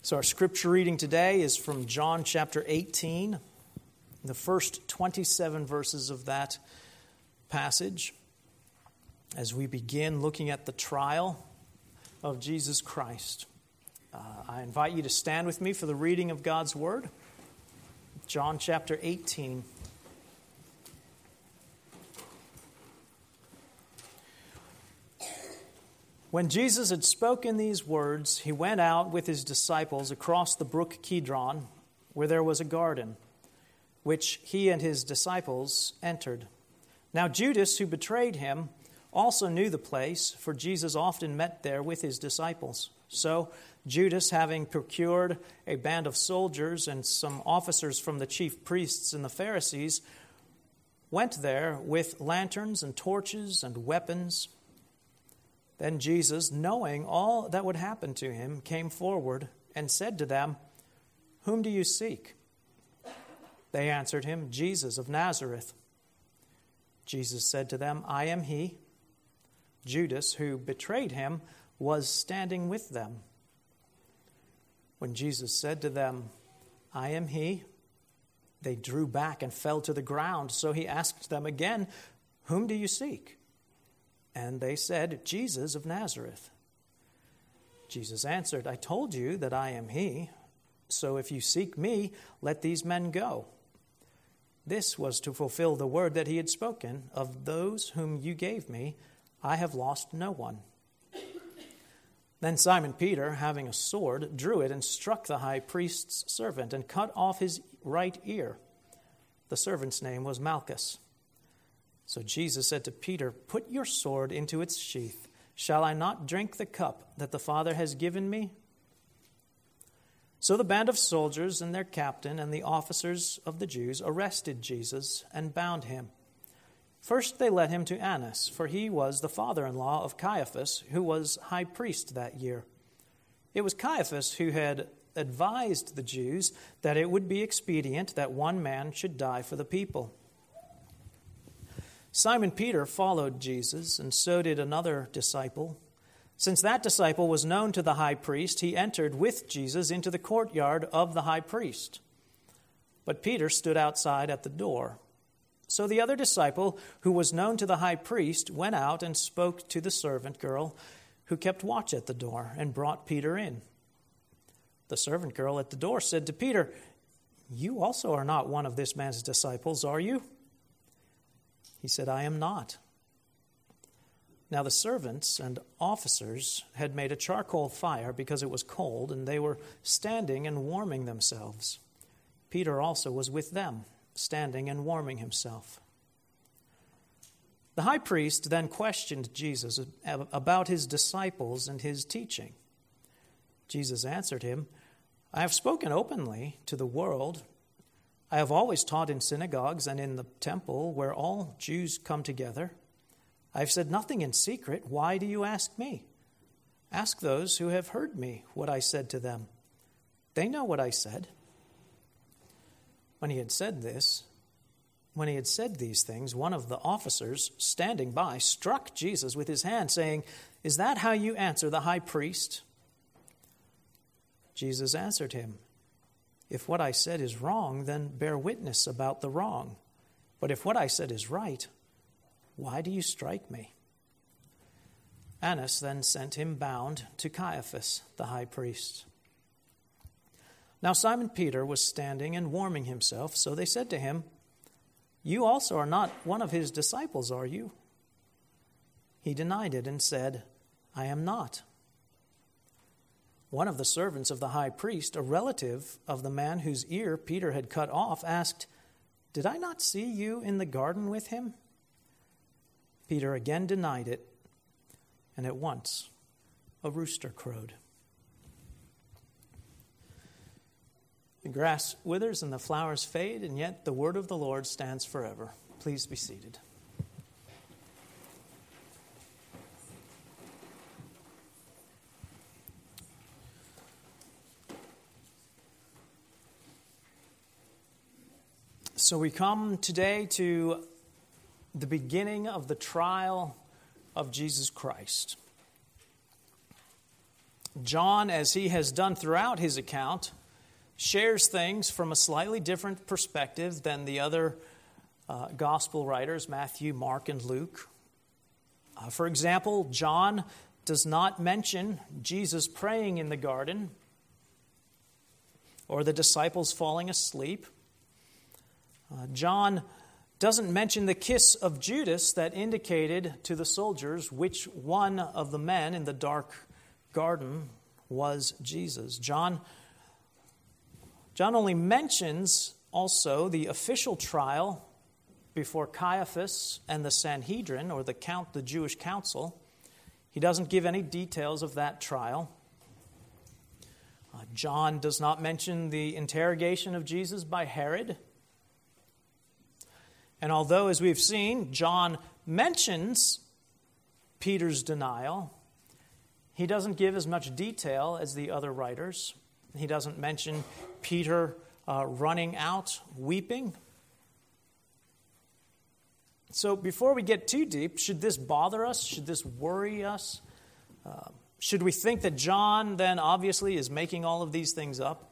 So our scripture reading today is from John chapter 18, the first 27 verses of that passage, as we begin looking at the trial of Jesus Christ. I invite you to stand with me for the reading of God's Word. John chapter 18. When Jesus had spoken these words, he went out with his disciples across the brook Kidron, where there was a garden, which he and his disciples entered. Now Judas, who betrayed him, also knew the place, for Jesus often met there with his disciples. So Judas, having procured a band of soldiers and some officers from the chief priests and the Pharisees, went there with lanterns and torches and weapons. Then Jesus, knowing all that would happen to him, came forward and said to them, "Whom do you seek?" They answered him, "Jesus of Nazareth." Jesus said to them, "I am he." Judas, who betrayed him, was standing with them. When Jesus said to them, "I am he," they drew back and fell to the ground. So he asked them again, "Whom do you seek?" And they said, "Jesus of Nazareth." Jesus answered, "I told you that I am he. So if you seek me, let these men go." This was to fulfill the word that he had spoken, "Of those whom you gave me, I have lost no one." Then Simon Peter, having a sword, drew it and struck the high priest's servant and cut off his right ear. The servant's name was Malchus. So Jesus said to Peter, "Put your sword into its sheath. Shall I not drink the cup that the Father has given me?" So the band of soldiers and their captain and the officers of the Jews arrested Jesus and bound him. First they led him to Annas, for he was the father-in-law of Caiaphas, who was high priest that year. It was Caiaphas who had advised the Jews that it would be expedient that one man should die for the people. Simon Peter followed Jesus, and so did another disciple. Since that disciple was known to the high priest, he entered with Jesus into the courtyard of the high priest. But Peter stood outside at the door. So the other disciple, who was known to the high priest, went out and spoke to the servant girl who kept watch at the door, and brought Peter in. The servant girl at the door said to Peter, "You also are not one of this man's disciples, are you?" He said, "I am not." Now the servants and officers had made a charcoal fire because it was cold, and they were standing and warming themselves. Peter also was with them, standing and warming himself. The high priest then questioned Jesus about his disciples and his teaching. Jesus answered him, "I have spoken openly to the world. I have always taught in synagogues and in the temple where all Jews come together. I have said nothing in secret. Why do you ask me? Ask those who have heard me what I said to them. They know what I said." When he had said these things, one of the officers standing by struck Jesus with his hand, saying, "Is that how you answer the high priest?" Jesus answered him, "If what I said is wrong, then bear witness about the wrong. But if what I said is right, why do you strike me?" Annas then sent him bound to Caiaphas, the high priest. Now Simon Peter was standing and warming himself, so they said to him, "You also are not one of his disciples, are you?" He denied it and said, "I am not." One of the servants of the high priest, a relative of the man whose ear Peter had cut off, asked, "Did I not see you in the garden with him?" Peter again denied it, and at once a rooster crowed. The grass withers and the flowers fade, and yet the word of the Lord stands forever. Please be seated. So we come today to the beginning of the trial of Jesus Christ. John, as he has done throughout his account, shares things from a slightly different perspective than the other gospel writers, Matthew, Mark, and Luke. For example, John does not mention Jesus praying in the garden or the disciples falling asleep. John doesn't mention the kiss of Judas that indicated to the soldiers which one of the men in the dark garden was Jesus. John only mentions also the official trial before Caiaphas and the Sanhedrin, or the Jewish council. He doesn't give any details of that trial. John does not mention the interrogation of Jesus by Herod. And although, as we've seen, John mentions Peter's denial, he doesn't give as much detail as the other writers. He doesn't mention Peter running out, weeping. So before we get too deep, should this bother us? Should this worry us? Should we think that John then obviously is making all of these things up?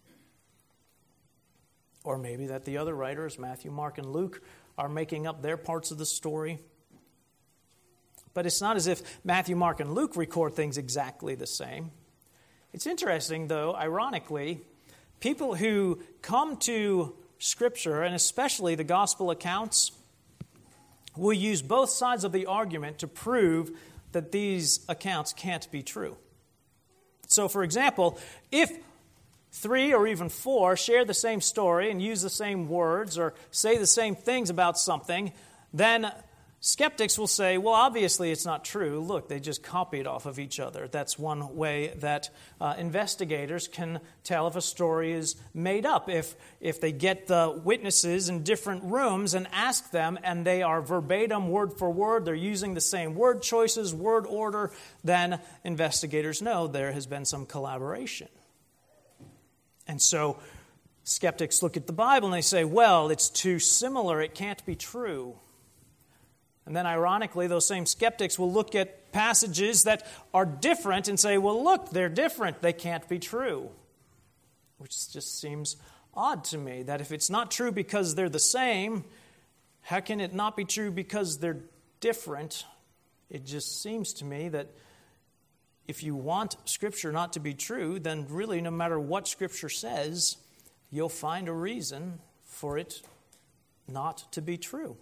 Or maybe that the other writers, Matthew, Mark, and Luke, are making up their parts of the story. But it's not as if Matthew, Mark, and Luke record things exactly the same. It's interesting, though, ironically, people who come to Scripture, and especially the gospel accounts, will use both sides of the argument to prove that these accounts can't be true. So, for example, if 3 or even 4 share the same story and use the same words or say the same things about something, then skeptics will say, well, obviously it's not true. Look, they just copied off of each other. That's one way that investigators can tell if a story is made up. If they get the witnesses in different rooms and ask them, and they are verbatim, word for word, they're using the same word choices, word order, then investigators know there has been some collaboration. And so skeptics look at the Bible and they say, well, it's too similar, it can't be true. And then ironically, those same skeptics will look at passages that are different and say, well, look, they're different, they can't be true. Which just seems odd to me, that if it's not true because they're the same, how can it not be true because they're different? It just seems to me that if you want Scripture not to be true, then really no matter what Scripture says, you'll find a reason for it not to be true.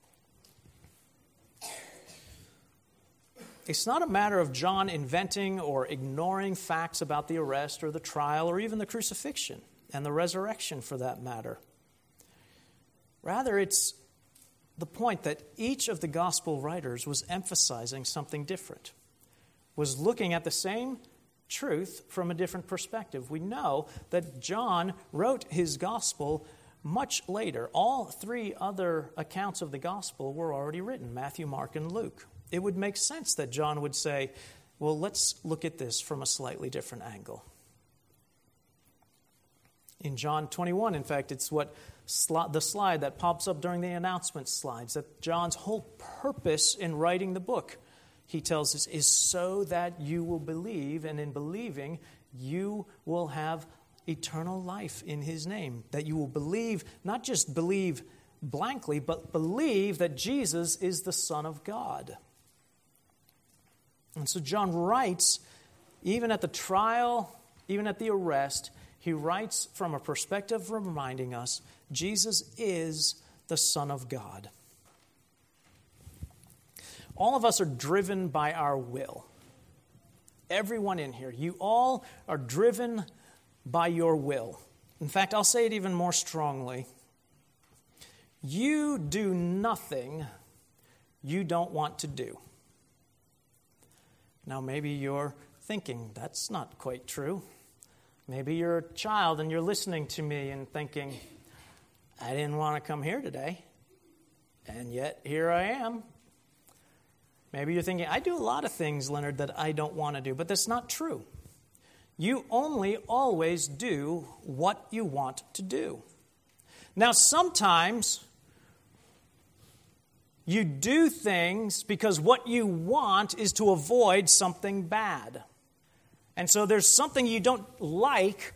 It's not a matter of John inventing or ignoring facts about the arrest or the trial or even the crucifixion and the resurrection for that matter. Rather, it's the point that each of the gospel writers was emphasizing something different, was looking at the same truth from a different perspective. We know that John wrote his gospel much later. All 3 other accounts of the gospel were already written, Matthew, Mark, and Luke. It would make sense that John would say, well, let's look at this from a slightly different angle. In John 21, in fact, it's the slide that pops up during the announcement slides, that John's whole purpose in writing the book, he tells us, is so that you will believe, and in believing, you will have eternal life in his name. That you will believe, not just believe blankly, but believe that Jesus is the Son of God. And so John writes, even at the trial, even at the arrest, he writes from a perspective reminding us Jesus is the Son of God. All of us are driven by our will. Everyone in here, you all are driven by your will. In fact, I'll say it even more strongly. You do nothing you don't want to do. Now, maybe you're thinking, that's not quite true. Maybe you're a child and you're listening to me and thinking, I didn't want to come here today, and yet here I am. Maybe you're thinking, I do a lot of things, Leonard, that I don't want to do, but that's not true. You only always do what you want to do. Now, sometimes you do things because what you want is to avoid something bad. And so there's something you don't like,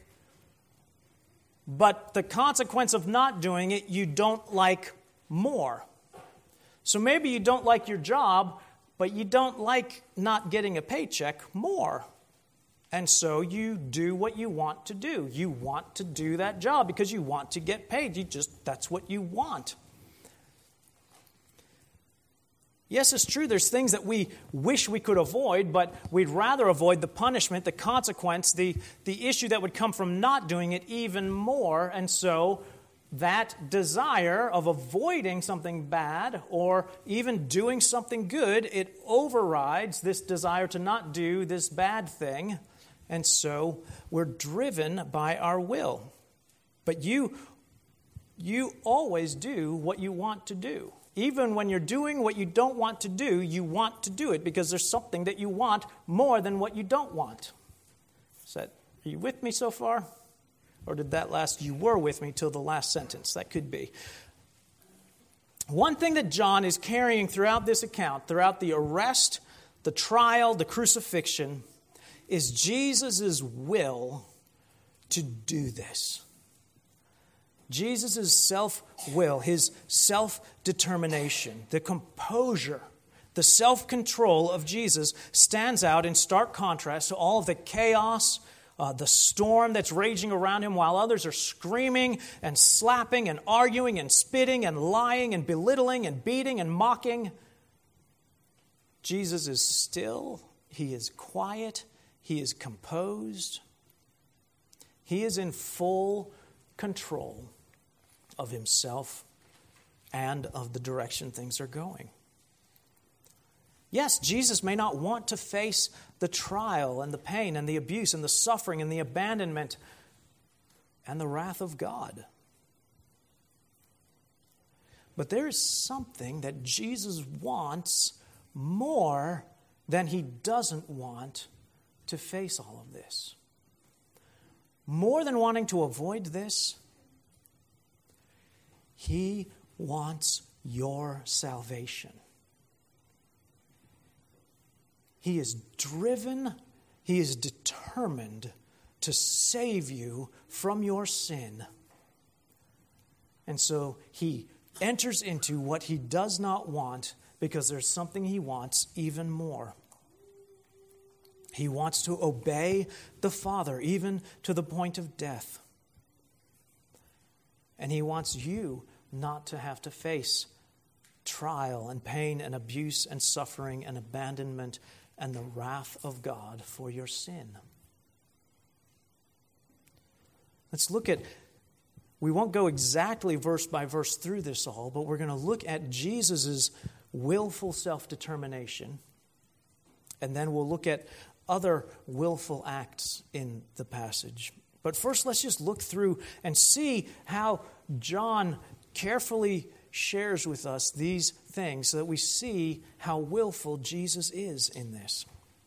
but the consequence of not doing it, you don't like more. So maybe you don't like your job, but you don't like not getting a paycheck more. And so you do what you want to do. You want to do that job because you want to get paid. That's what you want. Yes, it's true, there's things that we wish we could avoid, but we'd rather avoid the punishment, the consequence, the issue that would come from not doing it even more. And so that desire of avoiding something bad or even doing something good, it overrides this desire to not do this bad thing. And so we're driven by our will. But you always do what you want to do. Even when you're doing what you don't want to do, you want to do it because there's something that you want more than what you don't want. Are you with me so far? Or did that last, you were with me till the last sentence? That could be. One thing that John is carrying throughout this account, throughout the arrest, the trial, the crucifixion, is Jesus' will to do this. Jesus' self-will, his self-determination, the composure, the self-control of Jesus stands out in stark contrast to all of the chaos, the storm that's raging around him while others are screaming and slapping and arguing and spitting and lying and belittling and beating and mocking. Jesus is still, he is quiet, he is composed. He is in full control of himself and of the direction things are going. Yes, Jesus may not want to face the trial and the pain and the abuse and the suffering and the abandonment and the wrath of God. But there is something that Jesus wants more than he doesn't want to face all of this. More than wanting to avoid this, he wants your salvation. He is driven, he is determined to save you from your sin. And so he enters into what he does not want because there's something he wants even more. He wants to obey the Father, even to the point of death. And he wants you not to have to face trial and pain and abuse and suffering and abandonment and the wrath of God for your sin. Let's look at, we won't go exactly verse by verse through this all, but we're going to look at Jesus' willful self-determination, and then we'll look at other willful acts in the passage. But first, let's just look through and see how John carefully shares with us these things so that we see how willful Jesus is in this.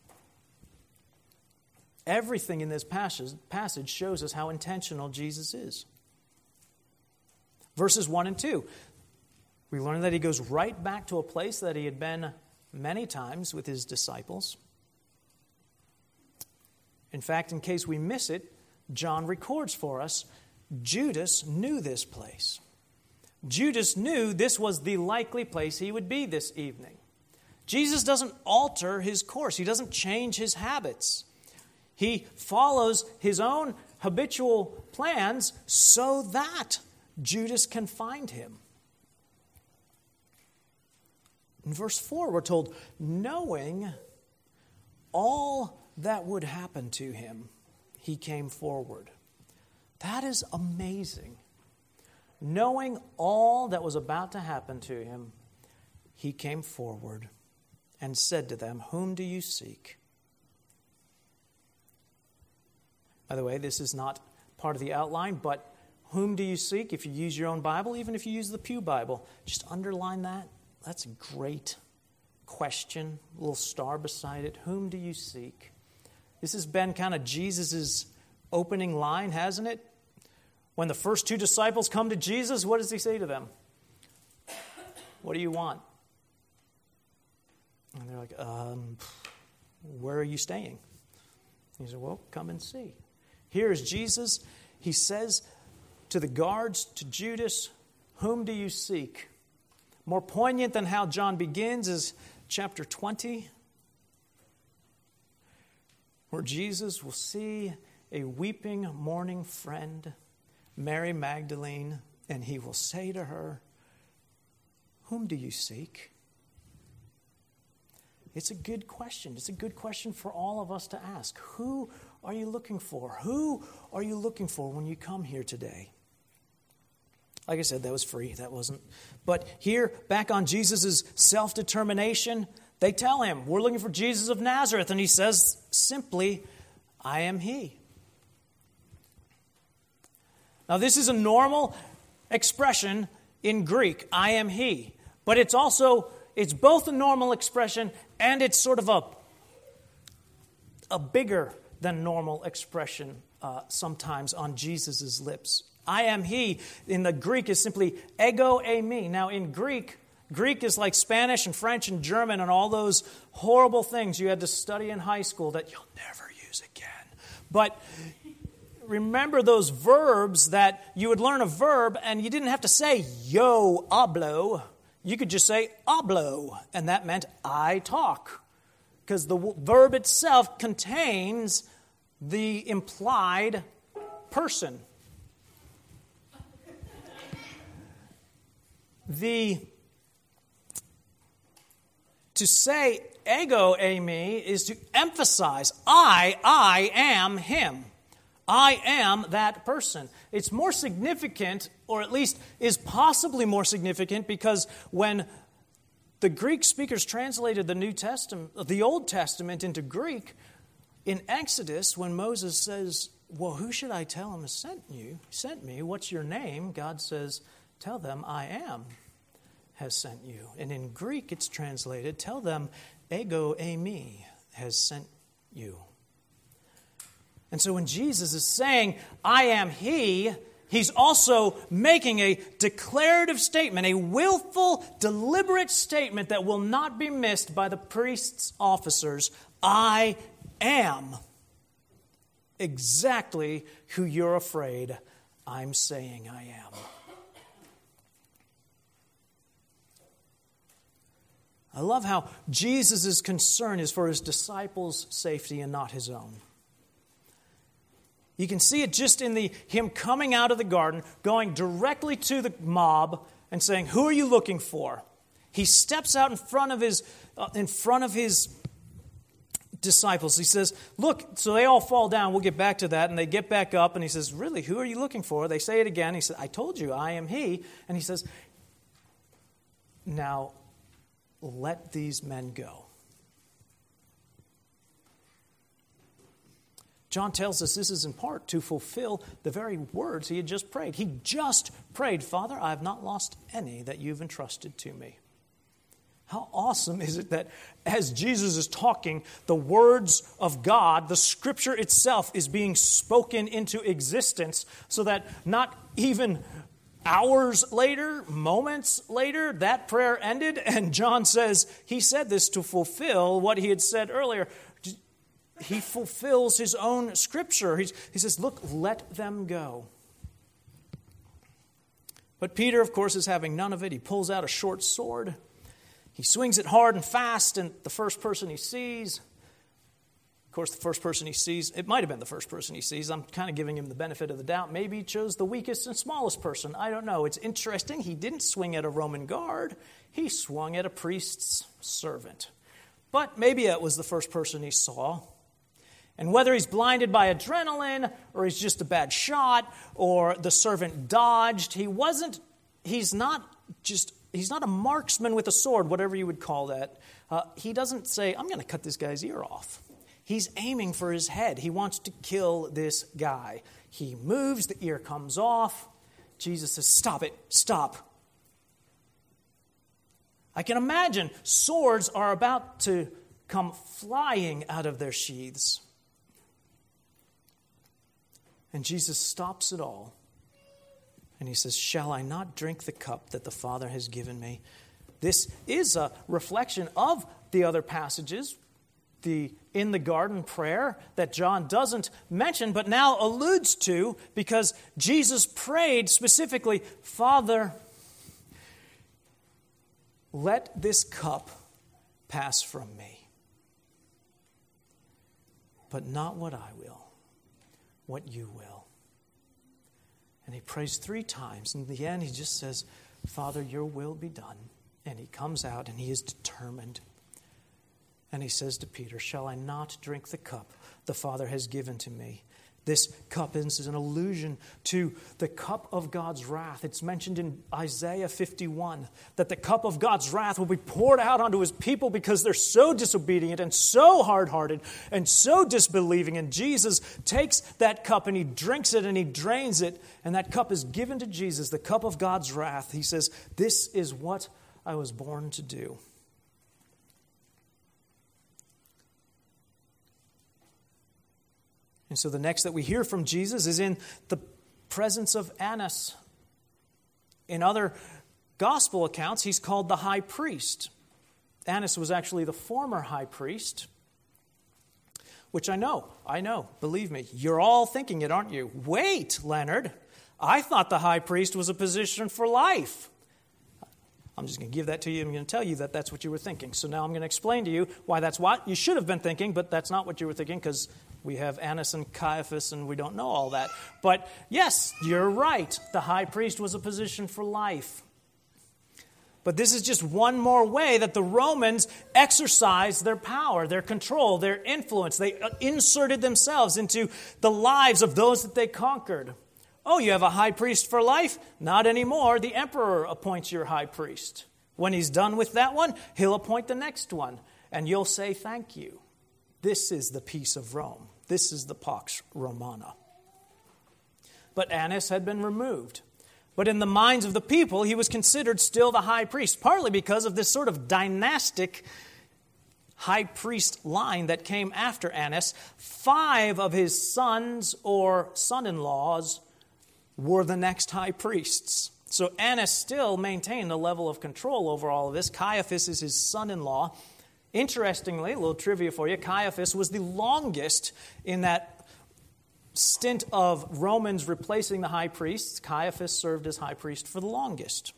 Everything in this passage shows us how intentional Jesus is. Verses 1 and 2, we learn that he goes right back to a place that he had been many times with his disciples. In fact, in case we miss it, John records for us, Judas knew this place. Judas knew this was the likely place he would be this evening. Jesus doesn't alter his course. He doesn't change his habits. He follows his own habitual plans so that Judas can find him. In verse 4, we're told, knowing all that would happen to him, he came forward. That is amazing. Knowing all that was about to happen to him, he came forward and said to them, "Whom do you seek?" By the way, this is not part of the outline, but whom do you seek? If you use your own Bible, even if you use the Pew Bible, just underline that. That's a great question, a little star beside it. Whom do you seek? This has been kind of Jesus' opening line, hasn't it? When the first two disciples come to Jesus, what does he say to them? What do you want? And they're like, where are you staying? He said, well, come and see. Here is Jesus. He says to the guards, to Judas, whom do you seek? More poignant than how John begins is chapter 20, where Jesus will see a weeping, mourning friend, Mary Magdalene, and he will say to her, whom do you seek? It's a good question. It's a good question for all of us to ask. Who are you looking for? Who are you looking for when you come here today? Like I said, that was free. That wasn't. But here, back on Jesus' self-determination, they tell him, we're looking for Jesus of Nazareth. And he says simply, I am he. Now, this is a normal expression in Greek, I am he. But it's both a normal expression and it's sort of a bigger than normal expression sometimes on Jesus' lips. I am he in the Greek is simply ego eimi. Now in Greek is like Spanish and French and German and all those horrible things you had to study in high school that you'll never use again. But remember those verbs that you would learn a verb and you didn't have to say yo hablo. You could just say hablo, and that meant I talk, because the verb itself contains the implied person. To say ego eimi is to emphasize I am him. I am that person. It's more significant, or at least is possibly more significant, because when the Greek speakers translated the Old Testament into Greek, in Exodus, when Moses says, well, who should I tell him sent me? What's your name? God says, tell them I am has sent you. And in Greek it's translated, tell them ego eimi has sent you. And so when Jesus is saying, I am he, he's also making a declarative statement, a willful, deliberate statement that will not be missed by the priest's officers. I am exactly who you're afraid I'm saying I am. I love how Jesus' concern is for his disciples' safety and not his own. You can see it just in him coming out of the garden, going directly to the mob and saying, who are you looking for? He steps out in front of his disciples. He says, look, so they all fall down. We'll get back to that. And they get back up and he says, really, who are you looking for? They say it again. He said, I told you, I am he. And he says, now let these men go. John tells us this is in part to fulfill the very words he had just prayed. He just prayed, Father, I have not lost any that you've entrusted to me. How awesome is it that as Jesus is talking, the words of God, the Scripture itself is being spoken into existence so that not even hours later, moments later, that prayer ended and John says he said this to fulfill what he had said earlier. He fulfills his own Scripture. He says, look, let them go. But Peter, of course, is having none of it. He pulls out a short sword. He swings it hard and fast, and the first person he sees, of course, the first person he sees, it might have been the first person he sees. I'm kind of giving him the benefit of the doubt. Maybe he chose the weakest and smallest person. I don't know. It's interesting. He didn't swing at a Roman guard. He swung at a priest's servant. But maybe it was the first person he saw. And whether he's blinded by adrenaline, or he's just a bad shot, or the servant dodged, he's not a marksman with a sword, whatever you would call that. He doesn't say, I'm going to cut this guy's ear off. He's aiming for his head. He wants to kill this guy. He moves, the ear comes off. Jesus says, stop it, stop. I can imagine swords are about to come flying out of their sheaths. And Jesus stops it all. And he says, shall I not drink the cup that the Father has given me? This is a reflection of the other passages the in the garden prayer that John doesn't mention but now alludes to, because Jesus prayed specifically, Father, let this cup pass from me. But not what I will, what you will. And he prays 3 times. In the end, he just says, Father, your will be done. And he comes out and he is determined. And he says to Peter, shall I not drink the cup the Father has given to me? This cup is an allusion to the cup of God's wrath. It's mentioned in Isaiah 51 that the cup of God's wrath will be poured out onto his people because they're so disobedient and so hard-hearted and so disbelieving. And Jesus takes that cup and he drinks it and he drains it. And that cup is given to Jesus, the cup of God's wrath. He says, this is what I was born to do. And so the next that we hear from Jesus is in the presence of Annas. In other gospel accounts, he's called the high priest. Annas was actually the former high priest, which I know, believe me. You're all thinking it, aren't you? Wait, Leonard, I thought the high priest was a position for life. I'm just going to give that to you. I'm going to tell you that that's what you were thinking. So now I'm going to explain to you why that's what you should have been thinking, but that's not what you were thinking because we have Annas and Caiaphas and we don't know all that. But yes, you're right. The high priest was a position for life. But this is just one more way that the Romans exercised their power, their control, their influence. They inserted themselves into the lives of those that they conquered. Oh, you have a high priest for life? Not anymore. The emperor appoints your high priest. When he's done with that one, he'll appoint the next one. And you'll say thank you. This is the peace of Rome. This is the Pax Romana. But Annas had been removed. But in the minds of the people, he was considered still the high priest, partly because of this sort of dynastic high priest line that came after Annas. 5 of his sons or son-in-laws were the next high priests. So Annas still maintained a level of control over all of this. Caiaphas is his son-in-law. Interestingly, a little trivia for you, Caiaphas was the longest in that stint of Romans replacing the high priests. Caiaphas served as high priest for the longest.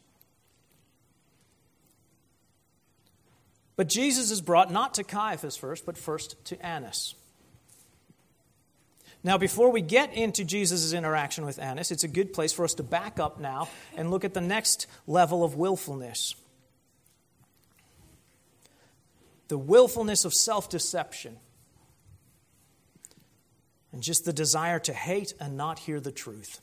But Jesus is brought not to Caiaphas first, but first to Annas. Now, before we get into Jesus' interaction with Annas, it's a good place for us to back up now and look at the next level of willfulness. The willfulness of self-deception. And just the desire to hate and not hear the truth.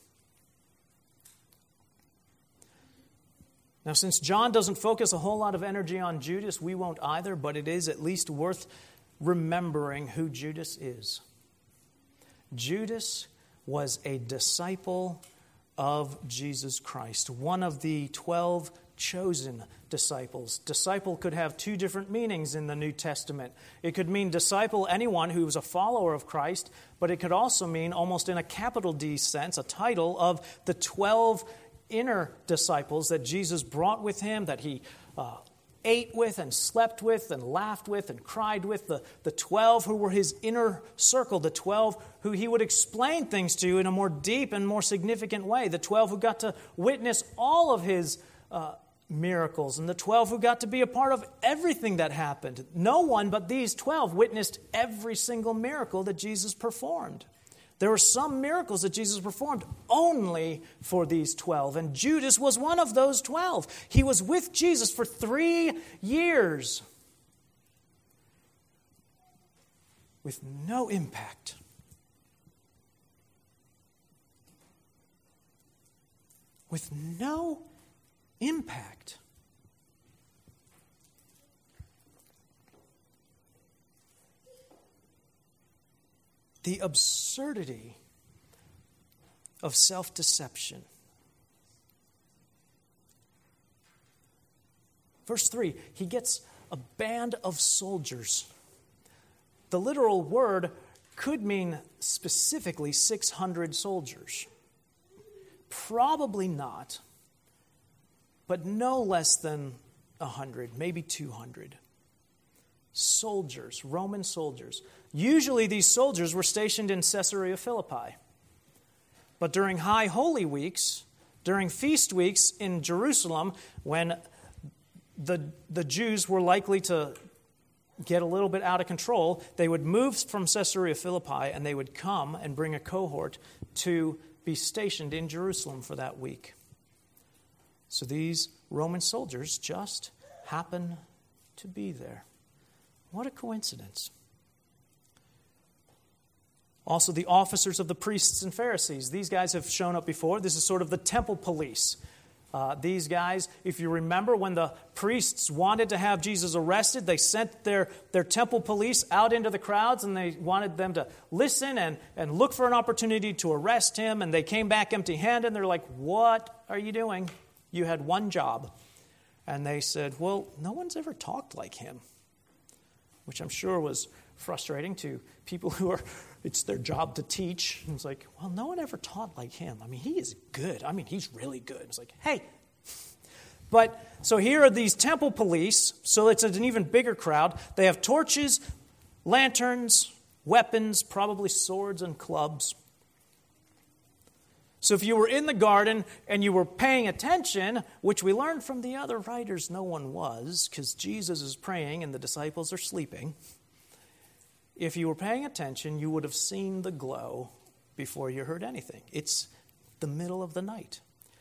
Now, since John doesn't focus a whole lot of energy on Judas, we won't either, but it is at least worth remembering who Judas is. Judas was a disciple of Jesus Christ, one of the 12 chosen disciples. Disciple could have 2 different meanings in the New Testament. It could mean disciple, anyone who was a follower of Christ, but it could also mean, almost in a capital D sense, a title of the 12 inner disciples that Jesus brought with him, that he ate with and slept with and laughed with and cried with, the 12 who were his inner circle, the 12 who he would explain things to in a more deep and more significant way, the 12 who got to witness all of his miracles, and the 12 who got to be a part of everything that happened. No one but these 12 witnessed every single miracle that Jesus performed. There were some miracles that Jesus performed only for these 12, and Judas was one of those 12. He was with Jesus for 3 years with no impact. With no impact. The absurdity of self-deception. Verse 3, he gets a band of soldiers. The literal word could mean specifically 600 soldiers. Probably not, but no less than 100, maybe 200. soldiers, Roman soldiers. Usually these soldiers were stationed in Caesarea Philippi. But during high holy weeks, during feast weeks in Jerusalem, when the Jews were likely to get a little bit out of control, they would move from Caesarea Philippi and they would come and bring a cohort to be stationed in Jerusalem for that week. So these Roman soldiers just happen to be there. What a coincidence. Also, the officers of the priests and Pharisees. These guys have shown up before. This is sort of the temple police. These guys, if you remember, when the priests wanted to have Jesus arrested, they sent their temple police out into the crowds, and they wanted them to listen and look for an opportunity to arrest him. And they came back empty-handed, and they're like, "What are you doing? You had one job." And they said, "Well, no one's ever talked like him," which I'm sure was frustrating to people who are, it's their job to teach. And it's like, well, no one ever taught like him. I mean, he is good. I mean, he's really good. It's like, hey. But, so here are these temple police, so it's an even bigger crowd. They have torches, lanterns, weapons, probably swords and clubs. So if you were in the garden and you were paying attention, which we learned from the other writers no one was, because Jesus is praying and the disciples are sleeping. If you were paying attention, you would have seen the glow before you heard anything. It's the middle of the night.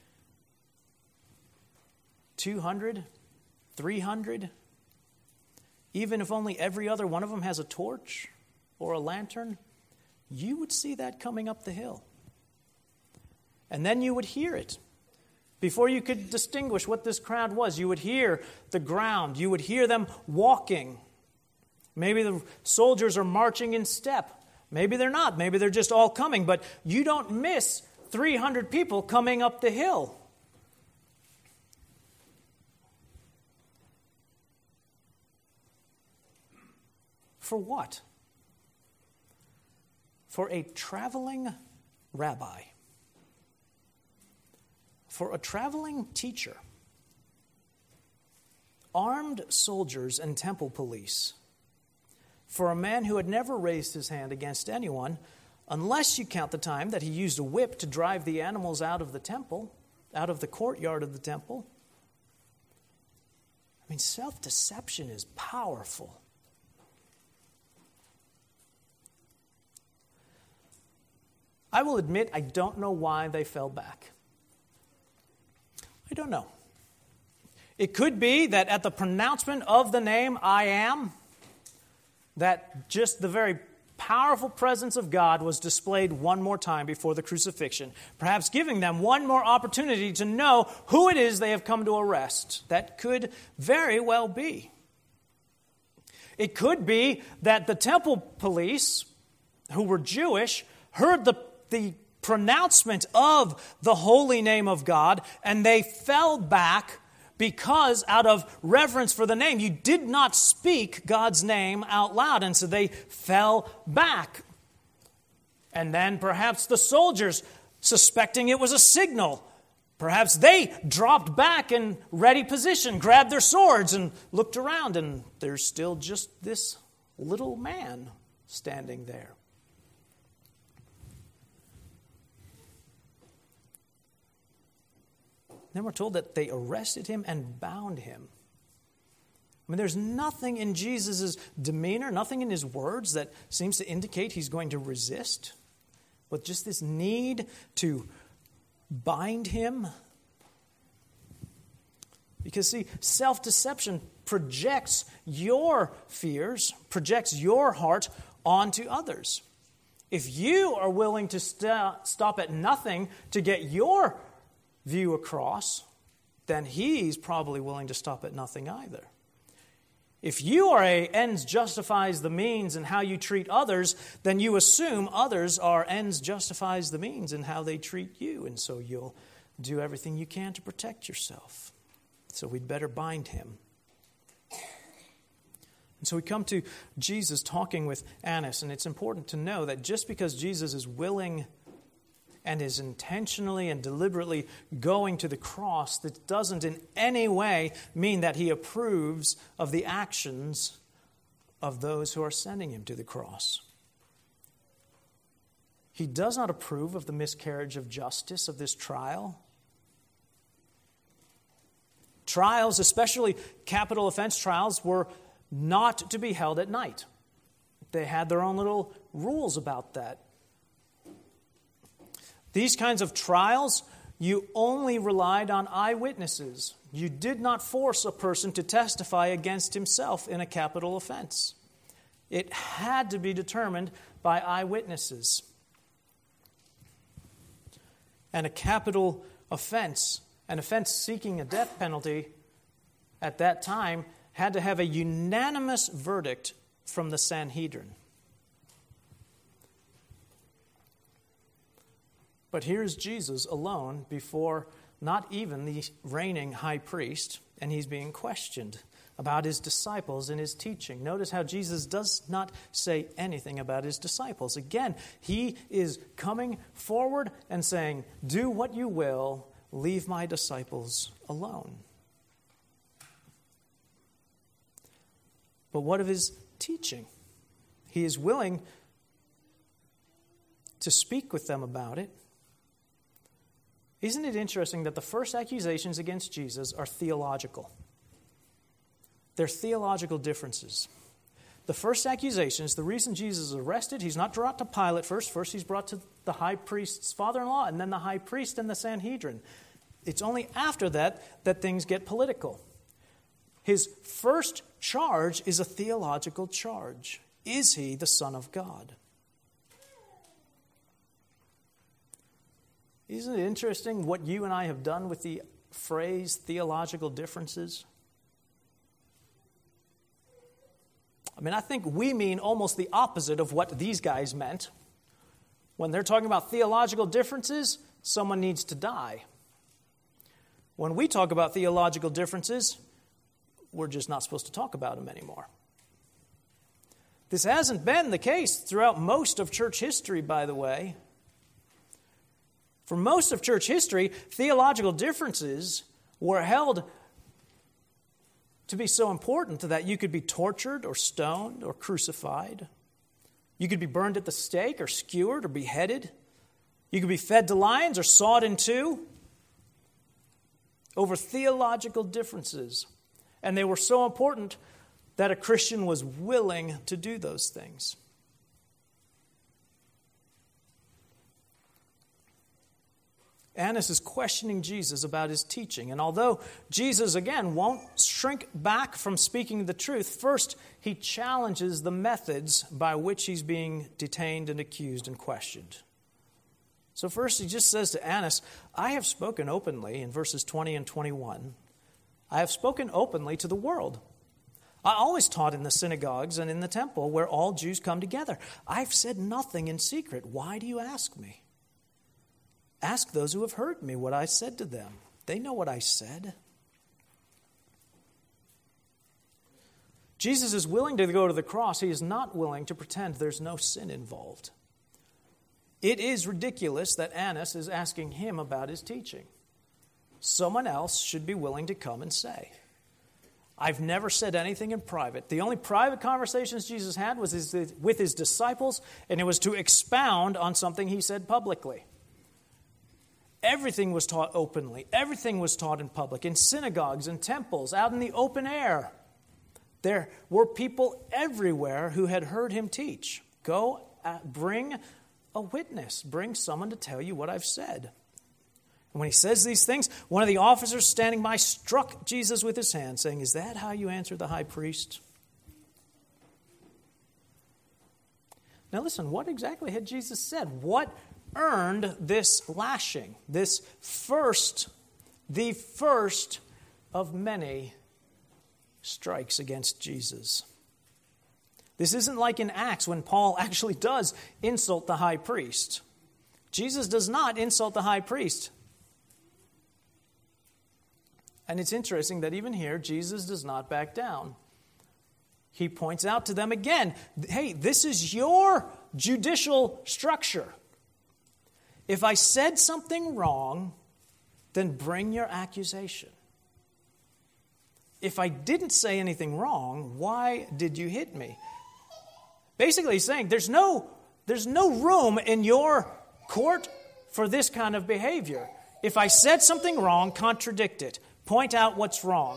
200, 300, even if only every other one of them has a torch or a lantern, you would see that coming up the hill. And then you would hear it. Before you could distinguish what this crowd was, you would hear the ground. You would hear them walking. Maybe the soldiers are marching in step. Maybe they're not. Maybe they're just all coming. But you don't miss 300 people coming up the hill. For what? For a traveling rabbi. For a traveling teacher. Armed soldiers and temple police. For a man who had never raised his hand against anyone, unless you count the time that he used a whip to drive the animals out of the temple, out of the courtyard of the temple. I mean, self-deception is powerful. I will admit, I don't know why they fell back. I don't know. It could be that at the pronouncement of the name I am, that just the very powerful presence of God was displayed one more time before the crucifixion, perhaps giving them one more opportunity to know who it is they have come to arrest. That could very well be. It could be that the temple police, who were Jewish, heard the pronouncement of the holy name of God, and they fell back because out of reverence for the name, you did not speak God's name out loud. And so they fell back. And then perhaps the soldiers, suspecting it was a signal, perhaps they dropped back in ready position, grabbed their swords and looked around. And there's still just this little man standing there. Then we're told that they arrested him and bound him. I mean, there's nothing in Jesus' demeanor, nothing in his words that seems to indicate he's going to resist, but just this need to bind him. Because, see, self-deception projects your fears, projects your heart onto others. If you are willing to stop at nothing to get your view across, then he's probably willing to stop at nothing either. If you are a ends justifies the means in how you treat others, then you assume others are ends justifies the means in how they treat you, and so you'll do everything you can to protect yourself. So we'd better bind him. And so we come to Jesus talking with Annas, and it's important to know that just because Jesus is willing and is intentionally and deliberately going to the cross, that doesn't in any way mean that he approves of the actions of those who are sending him to the cross. He does not approve of the miscarriage of justice of this trial. Trials, especially capital offense trials, were not to be held at night. They had their own little rules about that. These kinds of trials, you only relied on eyewitnesses. You did not force a person to testify against himself in a capital offense. It had to be determined by eyewitnesses. And a capital offense, an offense seeking a death penalty at that time, had to have a unanimous verdict from the Sanhedrin. But here's Jesus alone before not even the reigning high priest, and he's being questioned about his disciples and his teaching. Notice how Jesus does not say anything about his disciples. Again, he is coming forward and saying, "Do what you will, leave my disciples alone." But what of his teaching? He is willing to speak with them about it. Isn't it interesting that the first accusations against Jesus are theological? They're theological differences. The first accusations, the reason Jesus is arrested, he's not brought to Pilate first. First he's brought to the high priest's father-in-law, and then the high priest and the Sanhedrin. It's only after that that things get political. His first charge is a theological charge. Is he the Son of God? Isn't it interesting what you and I have done with the phrase theological differences? I mean, I think we mean almost the opposite of what these guys meant. When they're talking about theological differences, someone needs to die. When we talk about theological differences, we're just not supposed to talk about them anymore. This hasn't been the case throughout most of church history, by the way. For most of church history, theological differences were held to be so important that you could be tortured or stoned or crucified. You could be burned at the stake or skewered or beheaded. You could be fed to lions or sawed in two over theological differences. And they were so important that a Christian was willing to do those things. Annas is questioning Jesus about his teaching. And although Jesus, again, won't shrink back from speaking the truth, first he challenges the methods by which he's being detained and accused and questioned. So first he just says to Annas, "I have spoken openly," in verses 20 and 21, "I have spoken openly to the world. I always taught in the synagogues and in the temple where all Jews come together. I've said nothing in secret. Why do you ask me? Ask those who have heard me what I said to them. They know what I said." Jesus is willing to go to the cross. He is not willing to pretend there's no sin involved. It is ridiculous that Annas is asking him about his teaching. Someone else should be willing to come and say, "I've never said anything in private." The only private conversations Jesus had was with his disciples, and it was to expound on something he said publicly. Everything was taught openly. Everything was taught in public, in synagogues and temples, out in the open air. There were people everywhere who had heard him teach. Go, bring a witness. Bring someone to tell you what I've said. And when he says these things, one of the officers standing by struck Jesus with his hand, saying, "Is that how you answer the high priest?" Now listen, what exactly had Jesus said? What earned this lashing, the first of many strikes against Jesus? This isn't like in Acts when Paul actually does insult the high priest. Jesus does not insult the high priest. And it's interesting that even here, Jesus does not back down. He points out to them again, hey, this is your judicial structure. If I said something wrong, then bring your accusation. If I didn't say anything wrong, why did you hit me? Basically, he's saying there's no room in your court for this kind of behavior. If I said something wrong, contradict it. Point out what's wrong.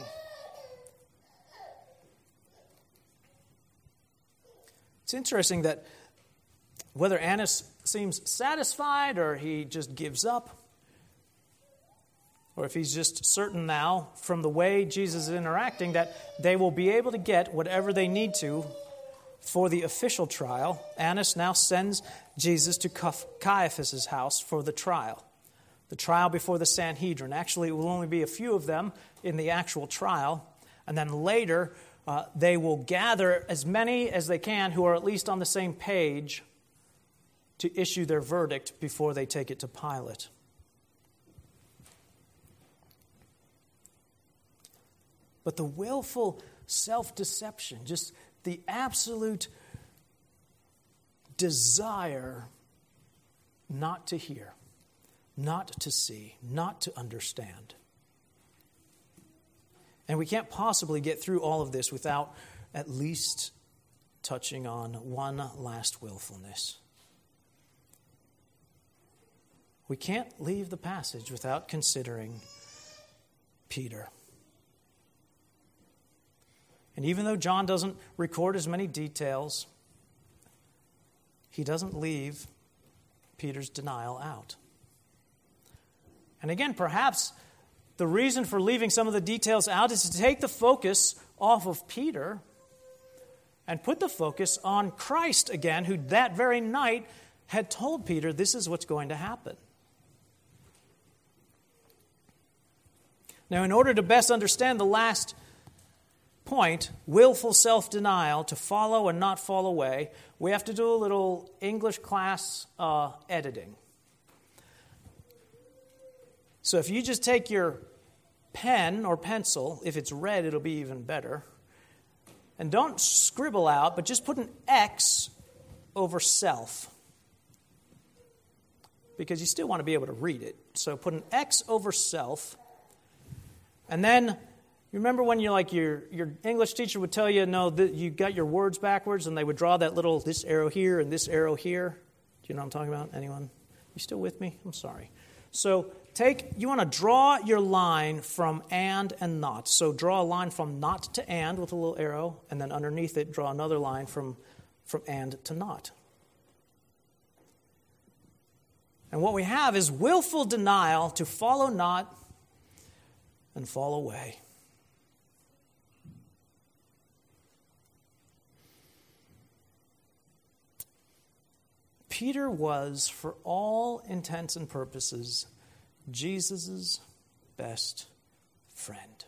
It's interesting that whether Annas seems satisfied or he just gives up, or if he's just certain now from the way Jesus is interacting that they will be able to get whatever they need to for the official trial, Annas now sends Jesus to Caiaphas' house for the trial before the Sanhedrin. Actually, it will only be a few of them in the actual trial, and then later they will gather as many as they can who are at least on the same page to issue their verdict before they take it to Pilate. But the willful self-deception, just the absolute desire not to hear, not to see, not to understand. And we can't possibly get through all of this without at least touching on one last willfulness. We can't leave the passage without considering Peter. And even though John doesn't record as many details, he doesn't leave Peter's denial out. And again, perhaps the reason for leaving some of the details out is to take the focus off of Peter and put the focus on Christ again, who that very night had told Peter, this is what's going to happen. Now, in order to best understand the last point, willful self-denial, to follow and not fall away, we have to do a little English class editing. So if you just take your pen or pencil, if it's red, it'll be even better, and don't scribble out, but just put an X over self, because you still want to be able to read it. So put an X over self, and then you remember when your English teacher would tell you, no, you got your words backwards, and they would draw that little, this arrow here and this arrow here. Do you know what I'm talking about? Anyone? You still with me? I'm sorry. So you want to draw your line from and not. So draw a line from not to and with a little arrow, and then underneath it, draw another line from and to not. And what we have is willful denial to follow not and fall away. Peter was, for all intents and purposes, Jesus' best friend.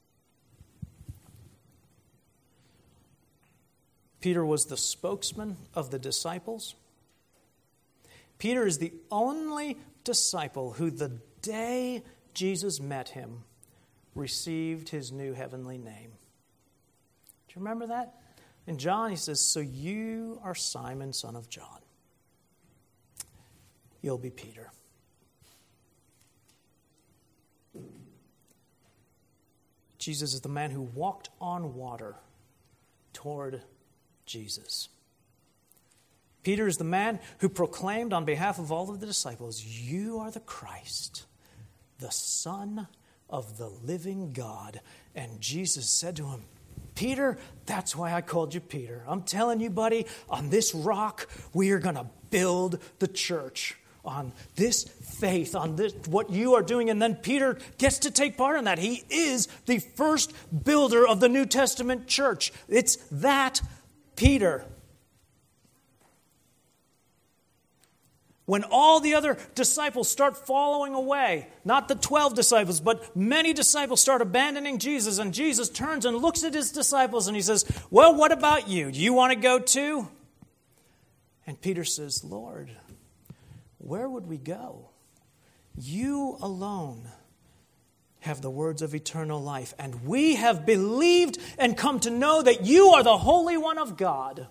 Peter was the spokesman of the disciples. Peter is the only disciple who, the day Jesus met him, received his new heavenly name. Do you remember that? In John, he says, "So you are Simon, son of John. You'll be Peter." Jesus is the man who walked on water toward Jesus. Peter is the man who proclaimed on behalf of all of the disciples, "You are the Christ, the Son of the living God." And Jesus said to him, "Peter, that's why I called you Peter. I'm telling you, buddy, on this rock, we are going to build the church. On this faith, on this what you are doing." And then Peter gets to take part in that. He is the first builder of the New Testament church. It's that Peter. When all the other disciples start following away, not the 12 disciples, but many disciples start abandoning Jesus, and Jesus turns and looks at his disciples and he says, "Well, what about you? Do you want to go too?" And Peter says, "Lord, where would we go? You alone have the words of eternal life, and we have believed and come to know that you are the Holy One of God."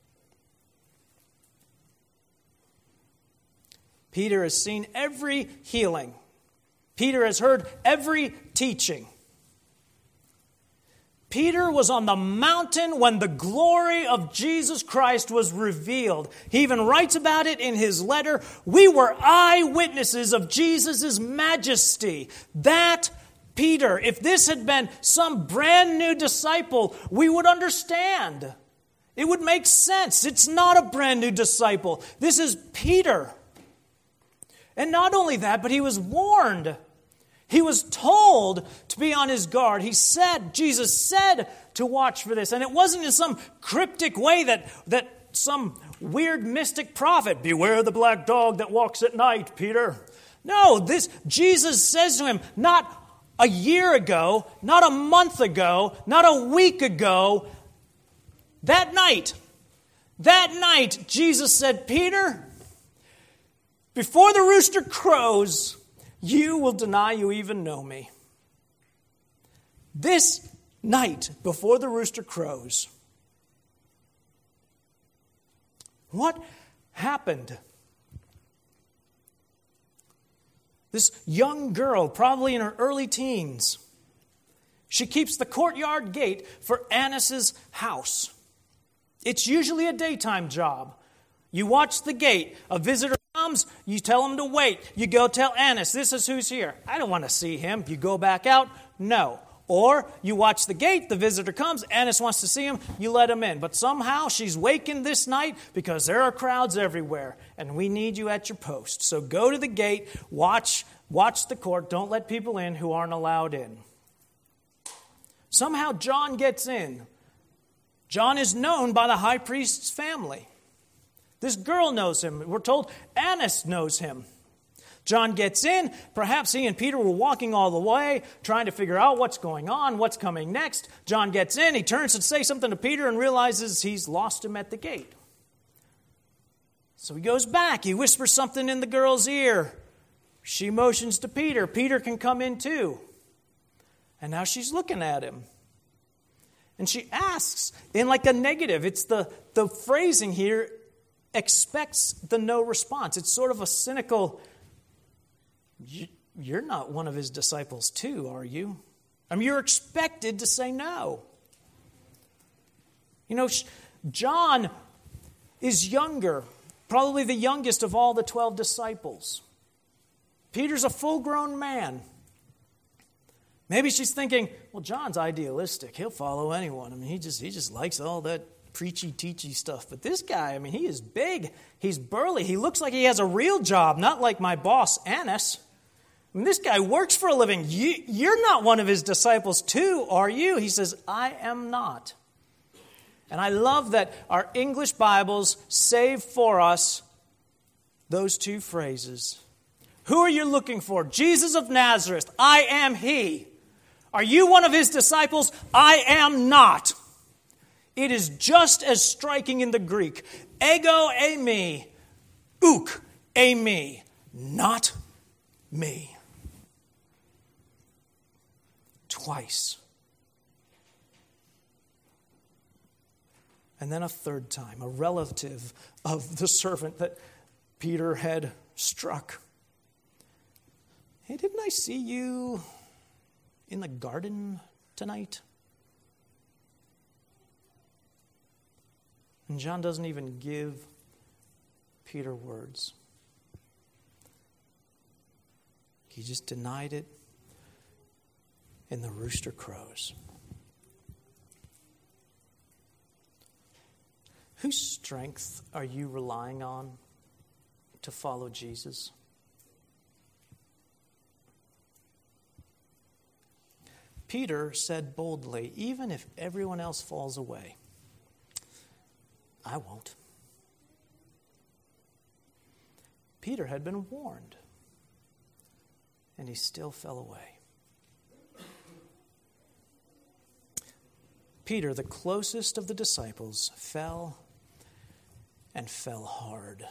Peter has seen every healing. Peter has heard every teaching. Peter was on the mountain when the glory of Jesus Christ was revealed. He even writes about it in his letter. We were eyewitnesses of Jesus' majesty. That Peter, if this had been some brand new disciple, we would understand. It would make sense. It's not a brand new disciple. This is Peter. And not only that, but he was warned. He was told to be on his guard. Jesus said to watch for this. And it wasn't in some cryptic way that some weird mystic prophet, beware the black dog that walks at night, Peter. No, Jesus says to him, not a year ago, not a month ago, not a week ago, that night, Jesus said, Peter, before the rooster crows, you will deny you even know me. This night, before the rooster crows, what happened? This young girl, probably in her early teens, she keeps the courtyard gate for Annas' house. It's usually a daytime job. You watch the gate. A visitor comes, you tell him to wait. You go tell Annas, this is who's here. I don't want to see him. You go back out. No. Or you watch the gate, the visitor comes, Annas wants to see him, you let him in. But somehow she's wakened this night because there are crowds everywhere, and we need you at your post. So go to the gate, watch the court, don't let people in who aren't allowed in. Somehow John gets in. John is known by the high priest's family. This girl knows him. We're told Annas knows him. John gets in. Perhaps he and Peter were walking all the way, trying to figure out what's going on, what's coming next. John gets in. He turns to say something to Peter and realizes he's lost him at the gate. So he goes back. He whispers something in the girl's ear. She motions to Peter. Peter can come in too. And now she's looking at him. And she asks in like a negative. It's the phrasing here expects the no response. It's sort of a cynical, you're not one of his disciples too, are you? I mean, you're expected to say no. You know, John is younger, probably the youngest of all the 12 disciples. Peter's a full-grown man. Maybe she's thinking, well, John's idealistic. He'll follow anyone. I mean, he just likes all that preachy, teachy stuff. But this guy, I mean, he is big. He's burly. He looks like he has a real job, not like my boss, Annas. I mean, this guy works for a living. You're not one of his disciples too, are you? He says, I am not. And I love that our English Bibles save for us those two phrases. Who are you looking for? Jesus of Nazareth. I am he. Are you one of his disciples? I am not. It is just as striking in the Greek. Ego eimi, uk eimi, not me. Twice. And then a third time, a relative of the servant that Peter had struck. Hey, didn't I see you in the garden tonight? And John doesn't even give Peter words. He just denied it, and the rooster crows. Whose strength are you relying on to follow Jesus? Peter said boldly, even if everyone else falls away, I won't. Peter had been warned, and he still fell away. Peter, the closest of the disciples, fell and fell hard.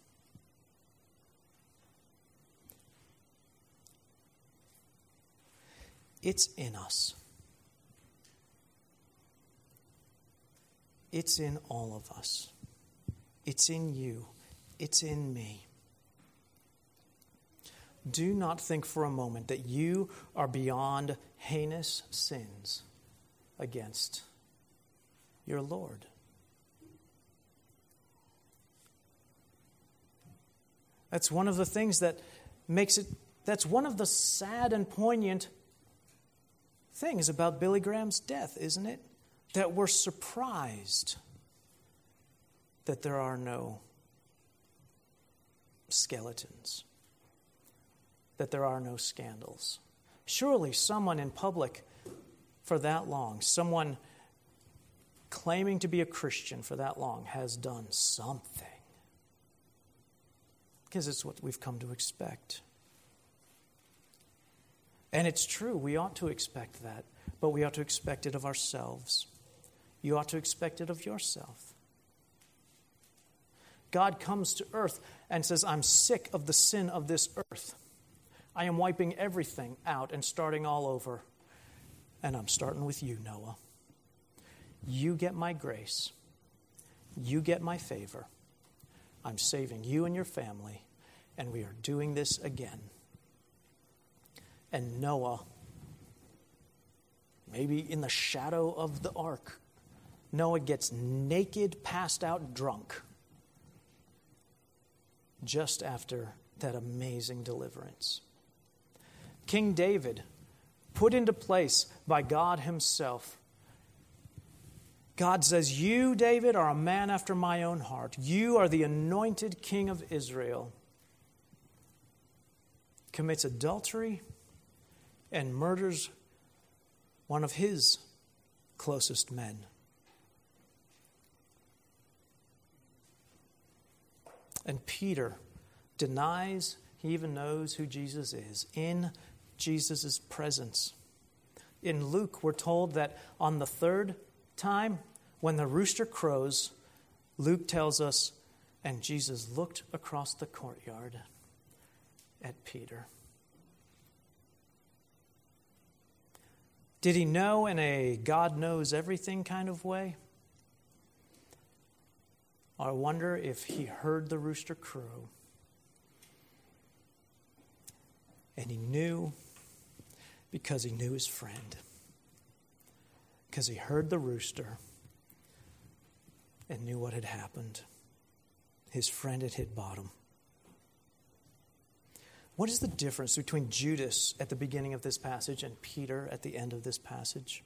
It's in us. It's in all of us. It's in you. It's in me. Do not think for a moment that you are beyond heinous sins. against your Lord. That's one of the things that makes it, that's one of the sad and poignant things about Billy Graham's death, isn't it? That we're surprised that there are no skeletons, that there are no scandals. Surely someone in public for that long, someone claiming to be a Christian for that long has done something. Because it's what we've come to expect. And it's true, we ought to expect that, but we ought to expect it of ourselves. You ought to expect it of yourself. God comes to earth and says, I'm sick of the sin of this earth. I am wiping everything out and starting all over. And I'm starting with you, Noah. You get my grace. You get my favor. I'm saving you and your family, and we are doing this again. And Noah, maybe in the shadow of the ark, Noah gets naked, passed out, drunk, just after that amazing deliverance. King David, put into place by God himself. God says, you, David, are a man after my own heart. You are the anointed king of Israel. Commits adultery and murders one of his closest men. And Peter denies he even knows who Jesus is in Jesus' presence. In Luke, we're told that on the third time, when the rooster crows, Luke tells us, and Jesus looked across the courtyard at Peter. Did he know in a God knows everything kind of way? I wonder if he heard the rooster crow. And he knew because he knew his friend. Because he heard the rooster and knew what had happened. His friend had hit bottom. What is the difference between Judas at the beginning of this passage and Peter at the end of this passage?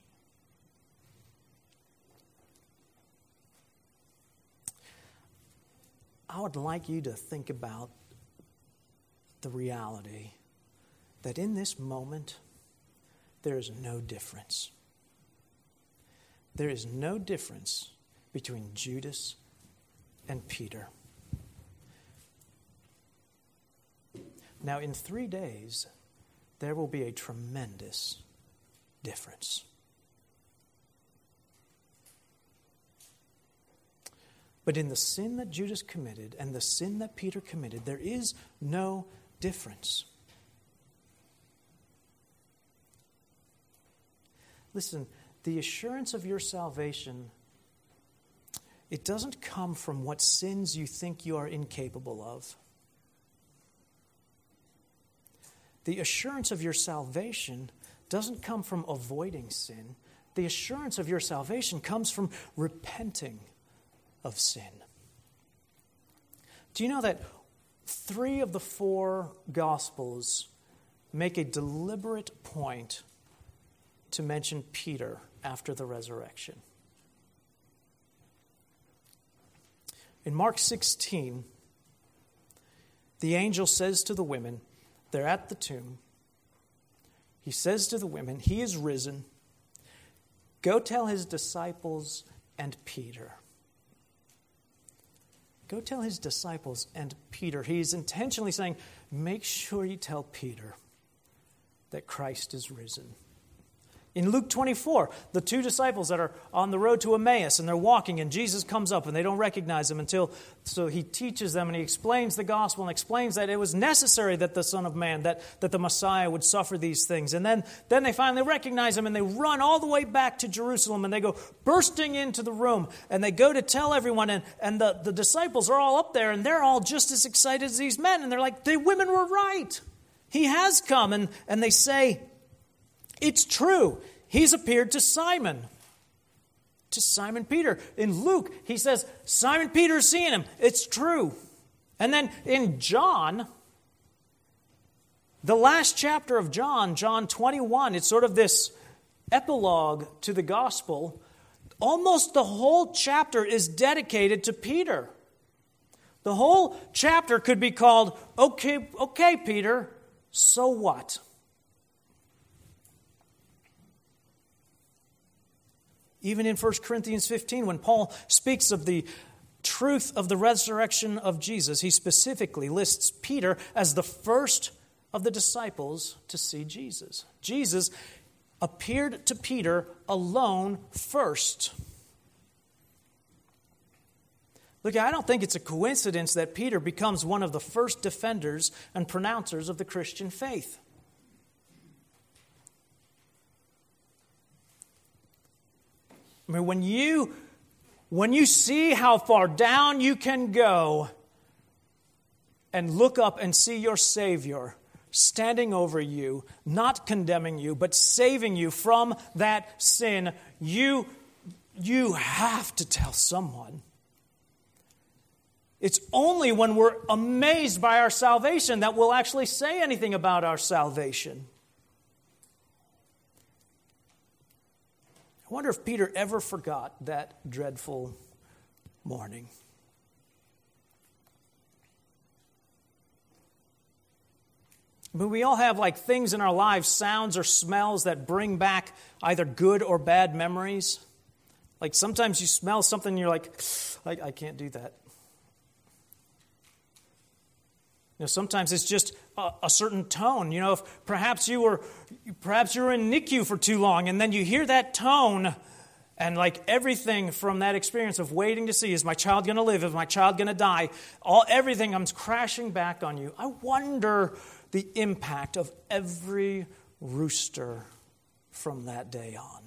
I would like you to think about the reality that in this moment, there is no difference. There is no difference between Judas and Peter. Now, in 3 days, there will be a tremendous difference. But in the sin that Judas committed and the sin that Peter committed, there is no difference. Listen, the assurance of your salvation, it doesn't come from what sins you think you are incapable of. The assurance of your salvation doesn't come from avoiding sin. The assurance of your salvation comes from repenting of sin. Do you know that 3 of the 4 Gospels make a deliberate point to mention Peter after the resurrection? In Mark 16, the angel says to the women, they're at the tomb. He says to the women, he is risen. Go tell his disciples and Peter. Go tell his disciples and Peter. He's intentionally saying, make sure you tell Peter that Christ is risen. In Luke 24, the 2 disciples that are on the road to Emmaus and they're walking and Jesus comes up and they don't recognize him so he teaches them and he explains the gospel and explains that it was necessary that the Son of Man, that the Messiah would suffer these things. And then they finally recognize him and they run all the way back to Jerusalem and they go bursting into the room and they go to tell everyone and the disciples are all up there and they're all just as excited as these men and they're like, the women were right. He has come and they say, it's true. He's appeared to Simon. to Simon Peter. In Luke, he says, Simon Peter's seeing him. It's true. And then in John, the last chapter of John, John 21, it's sort of this epilogue to the gospel. Almost the whole chapter is dedicated to Peter. The whole chapter could be called, Okay, Peter, so what? Even in 1 Corinthians 15, when Paul speaks of the truth of the resurrection of Jesus, he specifically lists Peter as the first of the disciples to see Jesus. Jesus appeared to Peter alone first. Look, I don't think it's a coincidence that Peter becomes one of the first defenders and pronouncers of the Christian faith. I mean, when you see how far down you can go and look up and see your Savior standing over you, not condemning you, but saving you from that sin, you have to tell someone. It's only when we're amazed by our salvation that we'll actually say anything about our salvation. I wonder if Peter ever forgot that dreadful morning. But we all have like things in our lives, sounds or smells that bring back either good or bad memories. Like sometimes you smell something and you're like, I can't do that. You know, sometimes it's just a certain tone. You know, if perhaps you were in NICU for too long, and then you hear that tone, and like everything from that experience of waiting to see, is my child going to live? Is my child going to die? Everything comes crashing back on you. I wonder the impact of every rooster from that day on.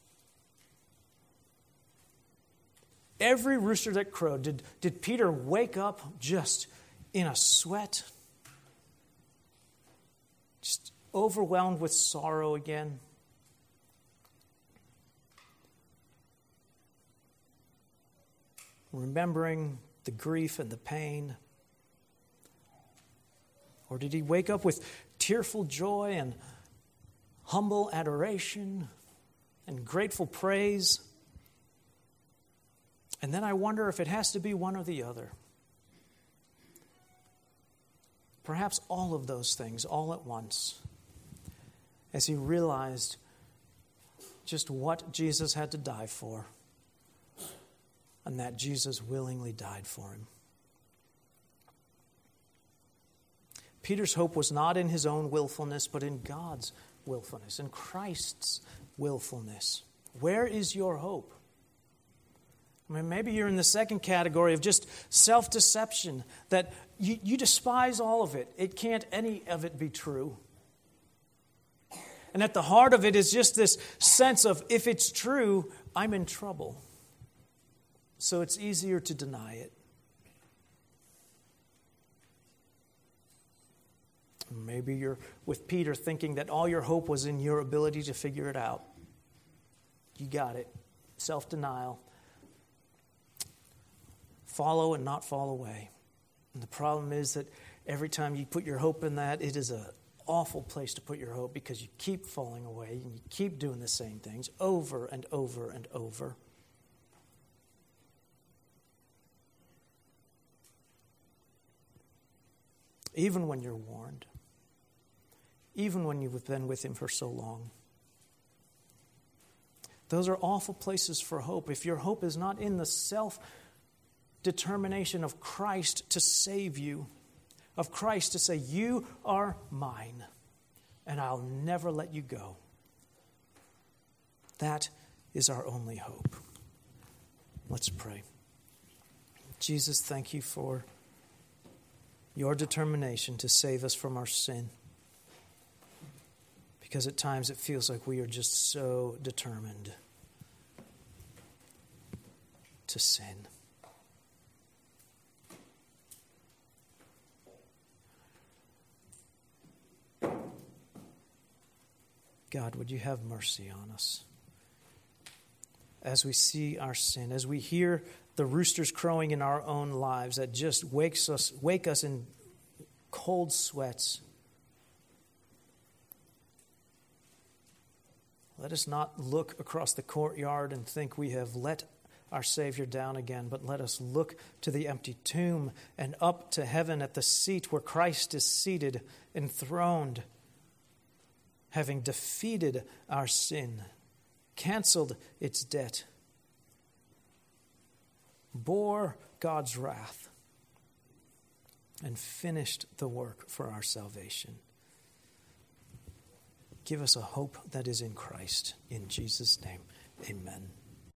Every rooster that crowed, did Peter wake up just in a sweat, just overwhelmed with sorrow again? Remembering the grief and the pain? Or did he wake up with tearful joy and humble adoration and grateful praise? And then I wonder if it has to be one or the other. Perhaps all of those things all at once, as he realized just what Jesus had to die for, and that Jesus willingly died for him. Peter's hope was not in his own willfulness, but in God's willfulness, in Christ's willfulness. Where is your hope? I mean, maybe you're in the second category of just self-deception, that you despise all of it. It can't any of it be true. And at the heart of it is just this sense of, if it's true, I'm in trouble. So it's easier to deny it. Maybe you're with Peter thinking that all your hope was in your ability to figure it out. You got it. Self-denial. Follow and not fall away. And the problem is that every time you put your hope in that, it is an awful place to put your hope, because you keep falling away and you keep doing the same things over and over and over. Even when you're warned. Even when you've been with him for so long. Those are awful places for hope. If your hope is not in the self-determination of Christ to save you, of Christ to say, you are mine, and I'll never let you go. That is our only hope. Let's pray. Jesus, thank you for your determination to save us from our sin. Because at times it feels like we are just so determined to sin. God, would you have mercy on us? as we see our sin, as we hear the roosters crowing in our own lives that just wake us in cold sweats. Let us not look across the courtyard and think we have let our Savior down again, but let us look to the empty tomb and up to heaven at the seat where Christ is seated, enthroned, having defeated our sin, canceled its debt, bore God's wrath, and finished the work for our salvation. Give us a hope that is in Christ. In Jesus' name, amen.